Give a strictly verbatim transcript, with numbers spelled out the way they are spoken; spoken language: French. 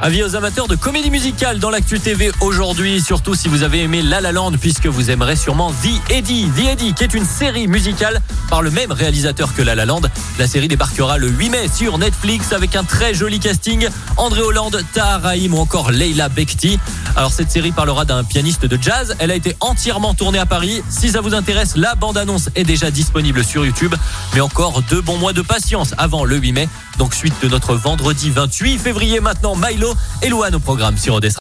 Avis aux amateurs de comédie musicale dans l'actu T V aujourd'hui, surtout si vous avez aimé La La Land, puisque vous aimerez sûrement The Eddie. The Eddie, qui est une série musicale par le même réalisateur que La La Land. La série débarquera le huit mai sur Netflix avec un très joli casting. André Hollande, Tahar Rahim ou encore Leila Bekti. Alors cette série parlera d'un pianiste de jazz. Elle a été entièrement tournée à Paris. Si ça vous intéresse, la bande-annonce est déjà disponible sur YouTube. Mais encore deux bons mois de patience avant le huit mai. Donc suite de notre vendredi vingt-huit février maintenant, Milo et Louane au programme sur Odessa.